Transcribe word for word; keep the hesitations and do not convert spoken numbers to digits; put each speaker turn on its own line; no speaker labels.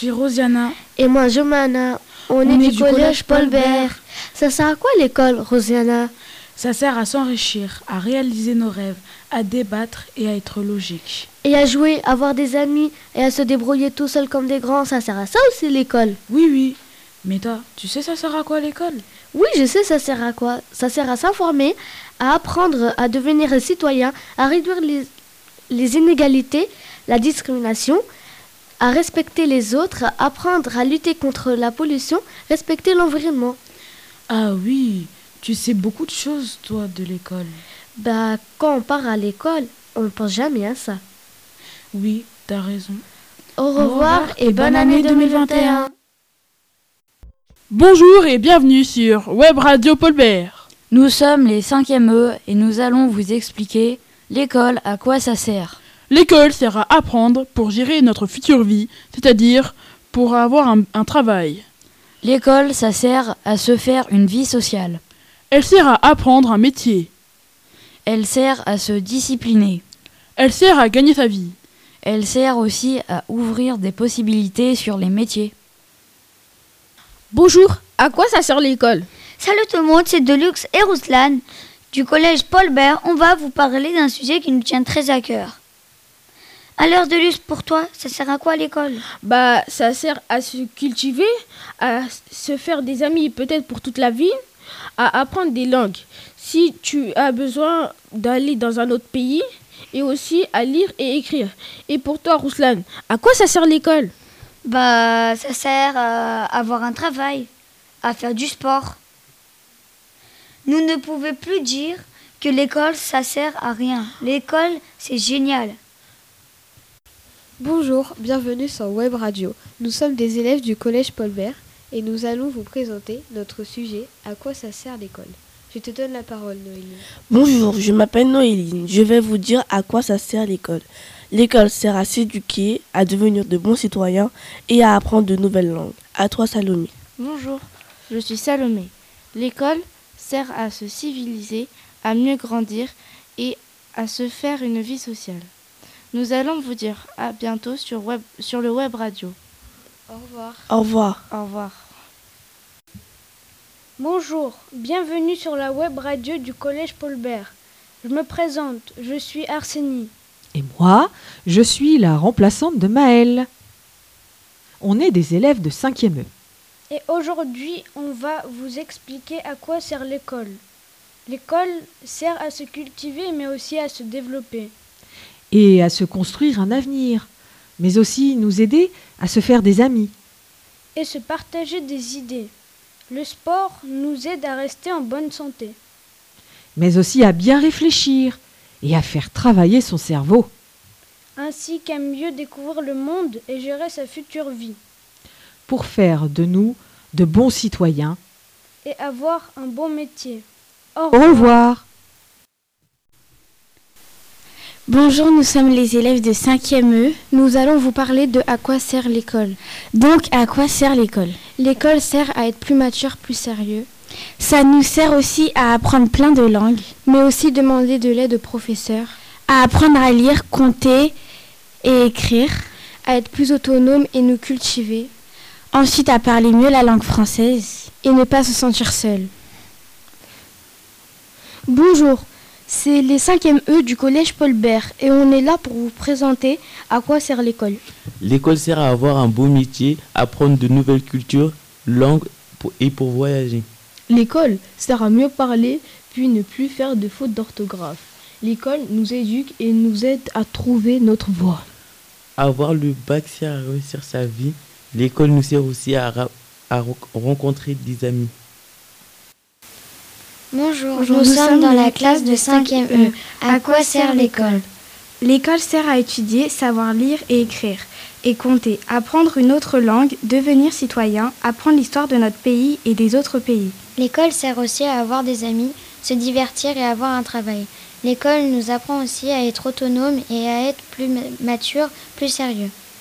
suis Rosiana.
Et moi, Jomana. On, On est, est du, du collège Paul Bert. Ça sert à quoi l'école, Rosiana?
Ça sert à s'enrichir, à réaliser nos rêves, à débattre et à être logique.
Et à jouer, à avoir des amis et à se débrouiller tout seul comme des grands. Ça sert à ça aussi l'école?
Oui, oui. Mais toi, tu sais ça sert à quoi l'école?
Oui, je sais ça sert à quoi. Ça sert à s'informer, à apprendre à devenir un citoyen, à réduire les, les inégalités, la discrimination, à respecter les autres, à apprendre à lutter contre la pollution, respecter l'environnement.
Ah oui, tu sais beaucoup de choses, toi, de l'école.
Bah, quand on part à l'école, on ne pense jamais à ça.
Oui, t'as raison.
Au revoir, Au revoir et, et bonne année deux mille vingt et un.
Bonjour et bienvenue sur Web Radio Paul Bert.
Nous sommes les cinquième E et nous allons vous expliquer l'école, à quoi ça sert.
L'école sert à apprendre pour gérer notre future vie, c'est-à-dire pour avoir un, un travail.
L'école, ça sert à se faire une vie sociale.
Elle sert à apprendre un métier.
Elle sert à se discipliner.
Elle sert à gagner sa vie.
Elle sert aussi à ouvrir des possibilités sur les métiers.
Bonjour, à quoi ça sert l'école?
Salut tout le monde, c'est Deluxe et Ruslan du collège Paul Bert. On va vous parler d'un sujet qui nous tient très à cœur. Alors Deluxe, pour toi, ça sert à quoi l'école?
Bah, ça sert à se cultiver, à se faire des amis peut-être pour toute la vie, à apprendre des langues. Si tu as besoin d'aller dans un autre pays, et aussi à lire et écrire. Et pour toi, Ruslan, à quoi ça sert l'école?
Bah, ça sert à avoir un travail, à faire du sport. Nous ne pouvons plus dire que l'école, ça sert à rien. L'école, c'est génial.
Bonjour, bienvenue sur Web Radio. Nous sommes des élèves du collège Paul Bert et nous allons vous présenter notre sujet « À quoi ça sert l'école ?» Je te donne la parole, Noéline.
Bonjour, je m'appelle Noéline. Je vais vous dire à quoi ça sert l'école. L'école sert à s'éduquer, à devenir de bons citoyens et à apprendre de nouvelles langues. À toi, Salomé.
Bonjour, je suis Salomé. L'école sert à se civiliser, à mieux grandir et à se faire une vie sociale. Nous allons vous dire à bientôt sur, web, sur le web radio.
Au revoir.
Au revoir.
Au revoir.
Bonjour, bienvenue sur la web radio du collège Paul Bert. Je me présente, je suis Arsénie.
Et moi, je suis la remplaçante de Maëlle. On est des élèves de cinquième E.
Et aujourd'hui, on va vous expliquer à quoi sert l'école. L'école sert à se cultiver, mais aussi à se développer.
Et à se construire un avenir, mais aussi nous aider à se faire des amis.
Et se partager des idées. Le sport nous aide à rester en bonne santé.
Mais aussi à bien réfléchir et à faire travailler son cerveau.
Ainsi qu'à mieux découvrir le monde et gérer sa future vie.
Pour faire de nous de bons citoyens.
Et avoir un bon métier.
Au revoir. Au revoir.
Bonjour, nous sommes les élèves de cinquième E. Nous allons vous parler de à quoi sert l'école. Donc, à quoi sert l'école? L'école sert à être plus mature, plus sérieux. Ça nous sert aussi à apprendre plein de langues, mais aussi demander de l'aide aux professeurs, à apprendre à lire, compter et écrire, à être plus autonome et nous cultiver. Ensuite, à parler mieux la langue française et ne pas se sentir seul.
Bonjour. C'est les cinquième E du collège Paul Bert et on est là pour vous présenter à quoi sert l'école.
L'école sert à avoir un beau métier, apprendre de nouvelles cultures, langues et pour voyager.
L'école sert à mieux parler puis ne plus faire de fautes d'orthographe. L'école nous éduque et nous aide à trouver notre voie.
Avoir le bac sert à réussir sa vie. L'école nous sert aussi à, ra- à rencontrer des amis.
Bonjour, nous, nous sommes dans la classe de cinquième E. À quoi sert l'école?
L'école sert à étudier, savoir lire et écrire, et compter, apprendre une autre langue, devenir citoyen, apprendre l'histoire de notre pays et des autres pays.
L'école sert aussi à avoir des amis, se divertir et avoir un travail. L'école nous apprend aussi à être autonome et à être plus mature, plus sérieux.